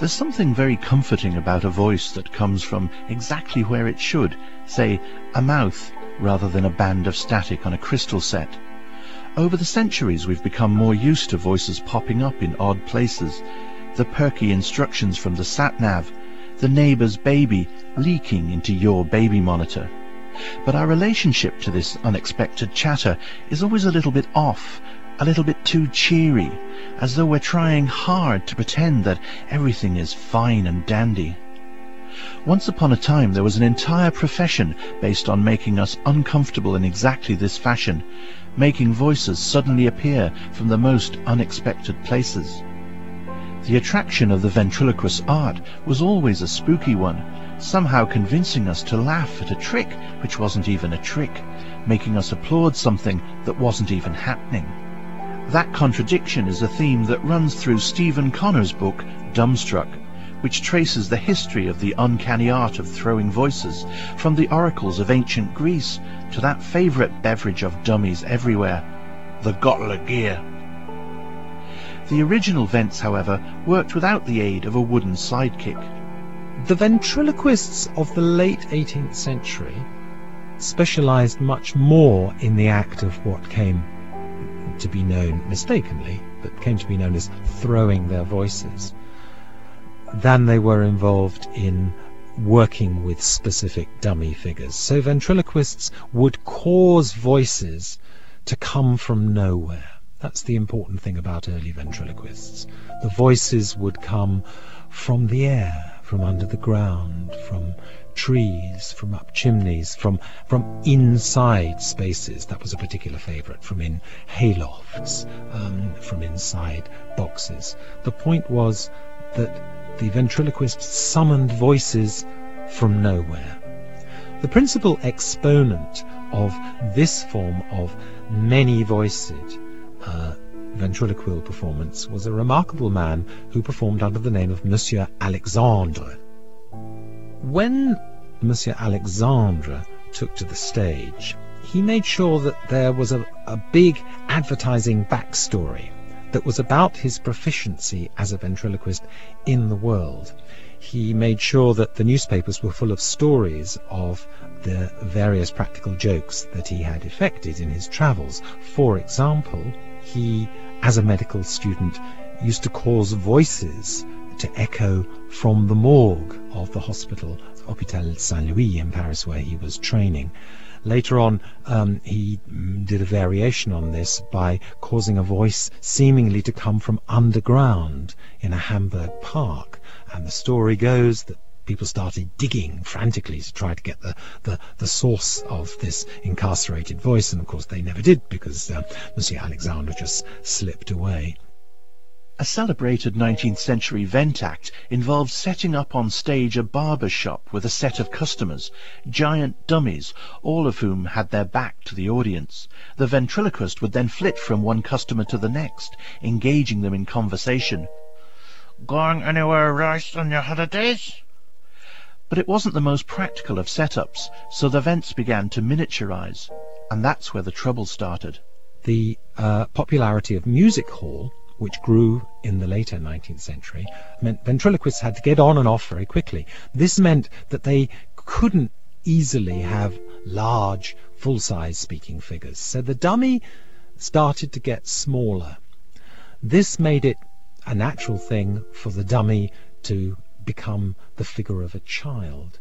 There's something very comforting about a voice that comes from exactly where it should, say, a mouth, rather than a band of static on a crystal set. Over the centuries we've become more used to voices popping up in odd places, the perky instructions from the sat-nav, the neighbour's baby leaking into your baby monitor. But our relationship to this unexpected chatter is always a little bit off, a little bit too cheery, as though we're trying hard to pretend that everything is fine and dandy. Once upon a time there was an entire profession based on making us uncomfortable in exactly this fashion, making voices suddenly appear from the most unexpected places. The attraction of the ventriloquist's art was always a spooky one, somehow convincing us to laugh at a trick which wasn't even a trick, making us applaud something that wasn't even happening. That contradiction is a theme that runs through Stephen Connor's book, Dumbstruck, which traces the history of the uncanny art of throwing voices, from the oracles of ancient Greece to that favourite beverage of dummies everywhere, the Gottel Gear. The original vents, however, worked without the aid of a wooden sidekick. The ventriloquists of the late 18th century specialised much more in the act of what came to be known, mistakenly, but came to be known as throwing their voices, than they were involved in working with specific dummy figures. So ventriloquists would cause voices to come from nowhere. That's the important thing about early ventriloquists. The voices would come from the air, from under the ground, from trees, from up chimneys, from inside spaces. That was a particular favourite, from in haylofts, from inside boxes. The point was that the ventriloquists summoned voices from nowhere. The principal exponent of this form of many-voiced ventriloquial performance was a remarkable man who performed under the name of Monsieur Alexandre. When Monsieur Alexandre took to the stage, he made sure that there was a big advertising backstory that was about his proficiency as a ventriloquist in the world. He made sure that the newspapers were full of stories of the various practical jokes that he had effected in his travels. For example, he, as a medical student, used to cause voices to echo from the morgue of the hospital, Hôpital Saint-Louis in Paris, where he was training. Later on, he did a variation on this by causing a voice seemingly to come from underground in a Hamburg park. And the story goes that people started digging frantically to try to get the source of this incarcerated voice, and of course they never did, because Monsieur Alexandre just slipped away. A celebrated 19th century vent act involved setting up on stage a barber shop with a set of customers, giant dummies, all of whom had their back to the audience. The ventriloquist would then flit from one customer to the next, engaging them in conversation. "Going anywhere nice on your holidays?" But it wasn't the most practical of setups, so the vents began to miniaturize, and that's where the trouble started. The popularity of music hall, which grew in the later 19th century, meant ventriloquists had to get on and off very quickly. This meant that they couldn't easily have large, full-size speaking figures, so the dummy started to get smaller. This made it a natural thing for the dummy to become the figure of a child.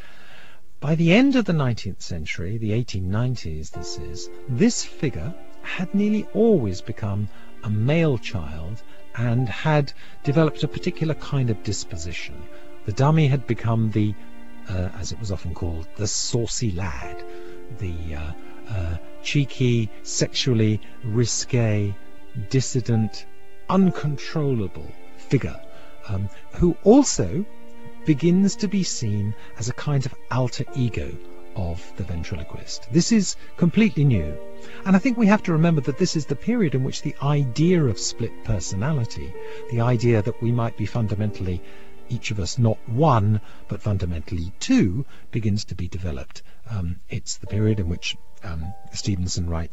By the end of the 19th century, the 1890s this figure had nearly always become a male child and had developed a particular kind of disposition. The dummy had become the, as it was often called, the saucy lad, the cheeky, sexually risque, dissident, uncontrollable figure, who also begins to be seen as a kind of alter ego of the ventriloquist. This is completely new, and I think we have to remember that this is the period in which the idea of split personality, the idea that we might be fundamentally, each of us, not one, but fundamentally two, begins to be developed. It's the period in which Stevenson writes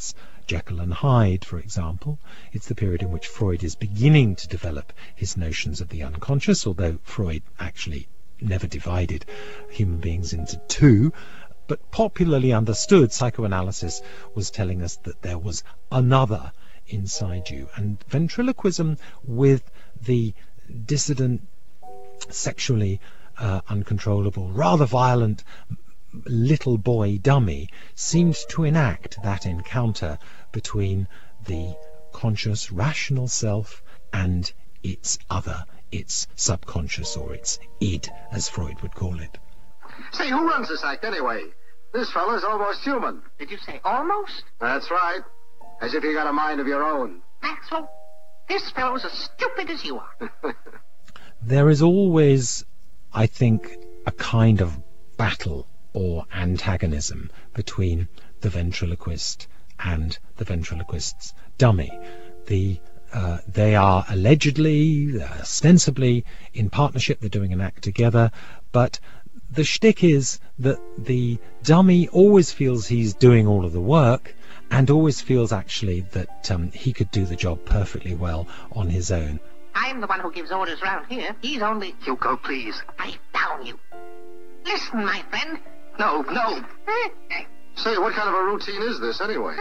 Jekyll and Hyde, for example. It's the period in which Freud is beginning to develop his notions of the unconscious, although Freud actually never divided human beings into two. But popularly understood, psychoanalysis was telling us that there was another inside you. And ventriloquism with the dissident, sexually uncontrollable, rather violent little boy dummy seemed to enact that encounter between the conscious, rational self and its other, its subconscious, or its id, as Freud would call it. Say, who runs this act anyway? This fella's almost human. Did you say almost? That's right. As if you got a mind of your own. Maxwell, this fellow's as stupid as you are. There is always, I think, a kind of battle or antagonism between the ventriloquist and the ventriloquist's dummy. They are allegedly, ostensibly in partnership, they're doing an act together, but the shtick is that the dummy always feels he's doing all of the work and always feels actually that he could do the job perfectly well on his own. I'm the one who gives orders round here. He's only... Hugo, please. Pipe down, you. Listen, my friend. No. Say, what kind of a routine is this, anyway?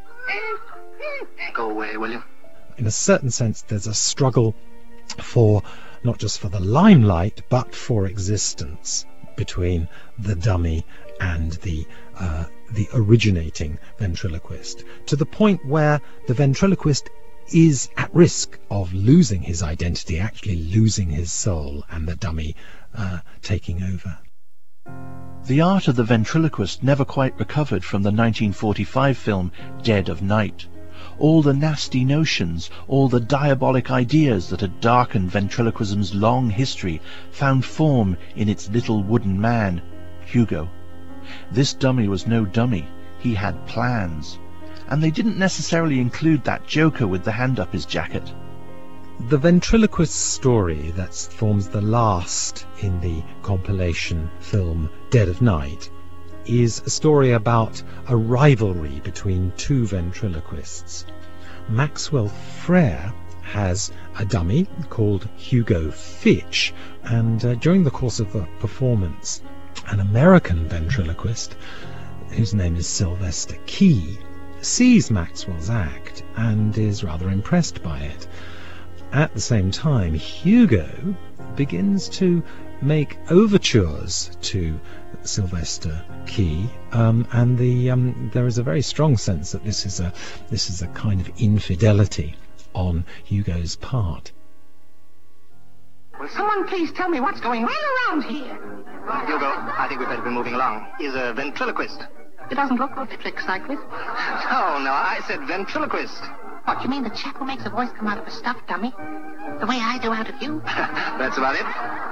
Go away, will you? In a certain sense, there's a struggle for, not just for the limelight, but for existence between the dummy and the originating ventriloquist, to the point where the ventriloquist is at risk of losing his identity, actually losing his soul, and the dummy taking over. The art of the ventriloquist never quite recovered from the 1945 film Dead of Night. All the nasty notions, all the diabolic ideas that had darkened ventriloquism's long history found form in its little wooden man, Hugo. This dummy was no dummy. He had plans. And they didn't necessarily include that joker with the hand up his jacket. The ventriloquist story that forms the last in the compilation film Dead of Night is a story about a rivalry between two ventriloquists. Maxwell Frere has a dummy called Hugo Fitch, and during the course of the performance, an American ventriloquist, whose name is Sylvester Key, sees Maxwell's act and is rather impressed by it. At the same time, Hugo begins to make overtures to Sylvester Key, and there is a very strong sense that this is a kind of infidelity on Hugo's part. Will someone please tell me what's going on around here? Hugo, I think we better be moving along. He's a ventriloquist. It doesn't look like a trick cyclist. No, I said ventriloquist. What, you mean the chap who makes a voice come out of a stuffed dummy? The way I do out of you? That's about it.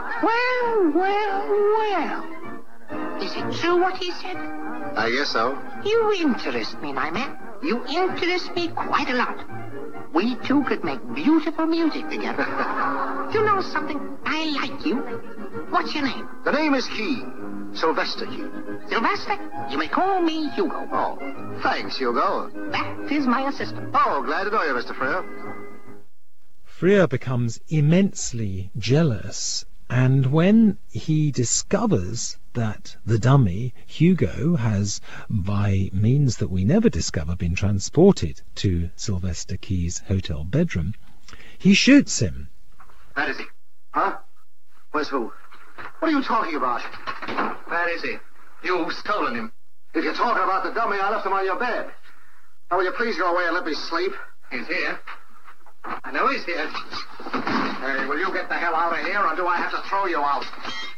Well. Is it true what he said? I guess so. You interest me, my man. You interest me quite a lot. We two could make beautiful music together. You know something? I like you. What's your name? The name is Key. Sylvester Key. Sylvester? You may call me Hugo. Oh, thanks, Hugo. That is my assistant. Oh, glad to know you, Mr. Frere. Frere becomes immensely jealous, and when he discovers that the dummy, Hugo, has, by means that we never discover, been transported to Sylvester Key's hotel bedroom, he shoots him. That is he. Huh? Where's who? What are you talking about? That is he. You've stolen him. If you're talking about the dummy, I left him on your bed. Now, will you please go away and let me sleep? He's here. I know he's here. Hey, will you get the hell out of here, or do I have to throw you out?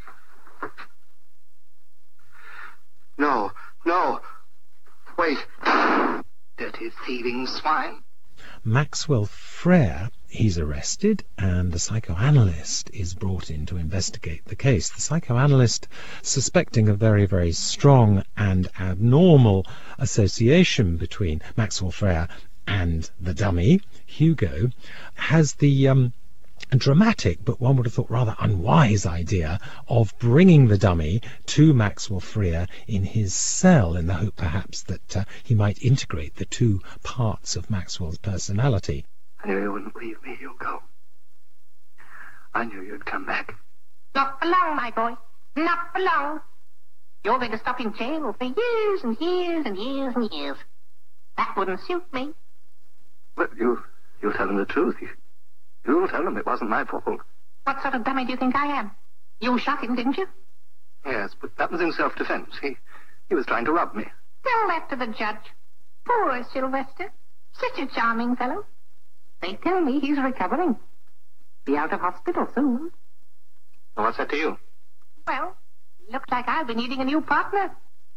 No. Wait. Dirty thieving swine. Maxwell Frere, he's arrested, and the psychoanalyst is brought in to investigate the case. The psychoanalyst, suspecting a very, very strong and abnormal association between Maxwell Frere and the dummy, Hugo, has the dramatic, but one would have thought rather unwise idea of bringing the dummy to Maxwell Freer in his cell in the hope perhaps that he might integrate the two parts of Maxwell's personality. I knew you wouldn't leave me, Hugo. I knew you'd come back. Not for long, my boy. Not for long. You're going to stop in jail for years and years and years and years. That wouldn't suit me. But you'll tell him the truth. You'll tell him it wasn't my fault. What sort of dummy do you think I am? You shot him, didn't you? Yes, but that was in self-defense. He was trying to rob me. Tell that to the judge. Poor Sylvester. Such a charming fellow. They tell me he's recovering. Be out of hospital soon. Well, what's that to you? Well, looks like I'll be needing a new partner.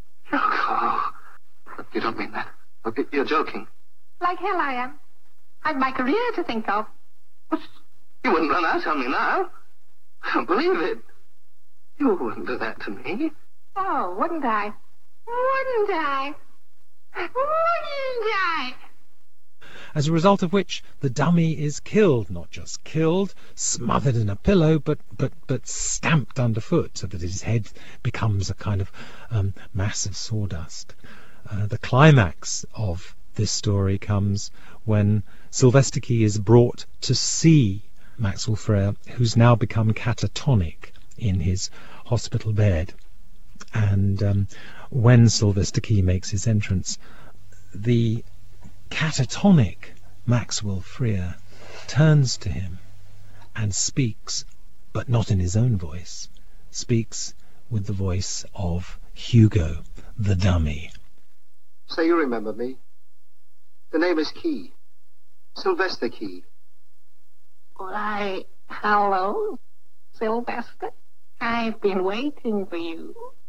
Oh, you don't mean that. You're joking. Like hell I am. I've my career to think of. You wouldn't run out on me now. I don't believe it. You wouldn't do that to me. Oh, wouldn't I? Wouldn't I? Wouldn't I? As a result of which the dummy is killed, not just killed, smothered in a pillow, but stamped underfoot so that his head becomes a kind of mass of sawdust. The climax of this story comes when Sylvester Key is brought to see Maxwell Freer, who's now become catatonic in his hospital bed. And when Sylvester Key makes his entrance, the catatonic Maxwell Freer turns to him and speaks, but not in his own voice, speaks with the voice of Hugo, the dummy. Say you remember me. The name is Key. Sylvester Key. Why, hello, Sylvester. I've been waiting for you.